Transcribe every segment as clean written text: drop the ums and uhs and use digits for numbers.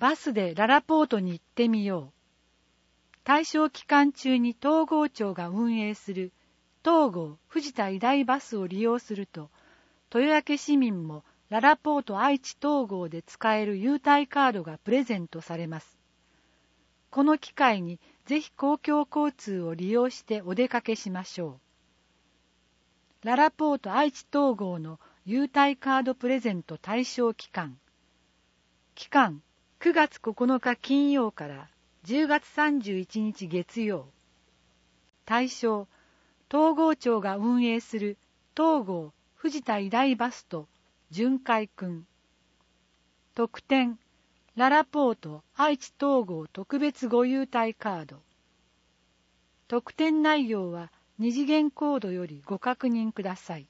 バスでララポートに行ってみよう。対象期間中に東郷町が運営する東郷藤田医大バスを利用すると、豊明市民もララポート愛知東郷で使える優待カードがプレゼントされます。この機会にぜひ公共交通を利用してお出かけしましょう。ララポート愛知東郷の優待カードプレゼント対象期間。期間9月9日金曜から10月31日月曜。対象東郷町が運営する東郷藤田医大バスと巡回くん。特典ララポート愛知東郷特別ご優待カード。特典内容は二次元コードよりご確認ください。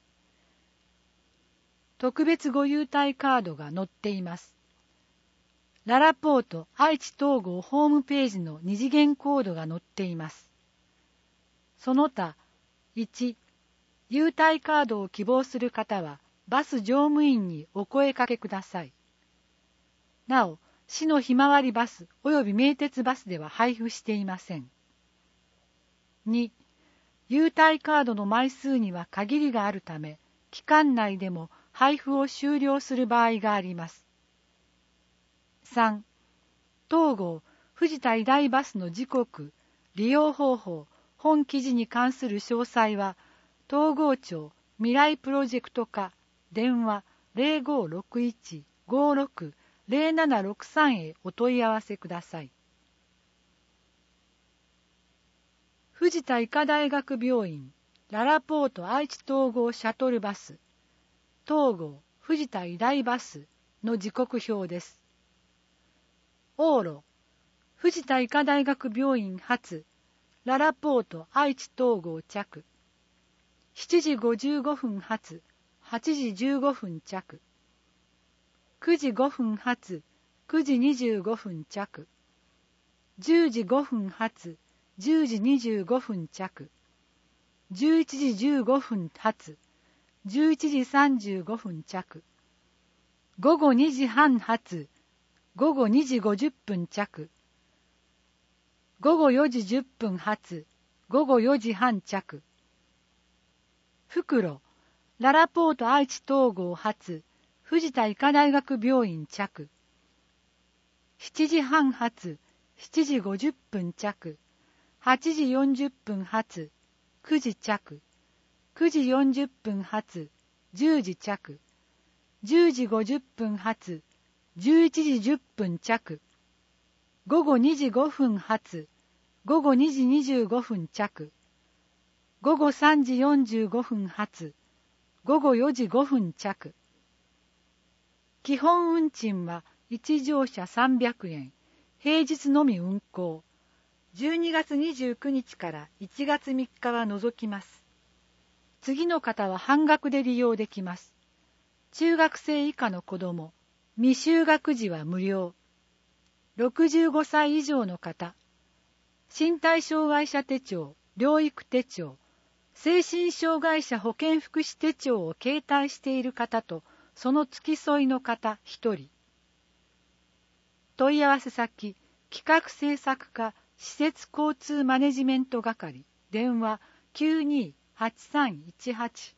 特別ご優待カードが載っています。ララポート愛知東郷ホームページの二次元コードが載っています。その他、1、優待カードを希望する方はバス乗務員にお声かけください。なお、市のひまわりバスおよび名鉄バスでは配布していません。2、優待カードの枚数には限りがあるため、期間内でも配布を終了する場合があります。3、東郷藤田医大バスの時刻、利用方法、本記事に関する詳細は、東郷町未来プロジェクト課電話 0561-56-0763 へお問い合わせください。藤田医科大学病院ララポート愛知東郷シャトルバス東郷藤田医大バスの時刻表です。往路藤田医科大学病院発ララポート愛知東郷着7時55分発8時15分着9時5分発9時25分着10時5分発10時25分着11時15分発11時35分着午後2時半発午後2時50分着午後4時10分発午後4時半着袋ララポート愛知東郷発藤田医科大学病院着7時半発7時50分着8時40分発9時着9時40分発10時着10時50分発11時10分着午後2時5分発午後2時25分着午後3時45分発午後4時5分着基本運賃は1乗車300円平日のみ運行12月29日から1月3日は除きます。次の方は半額で利用できます。中学生以下の子ども、未就学児は無料。65歳以上の方、身体障害者手帳、療育手帳、精神障害者保健福祉手帳を携帯している方と、その付き添いの方1人。問い合わせ先、企画制作課施設交通マネジメント係電話 928318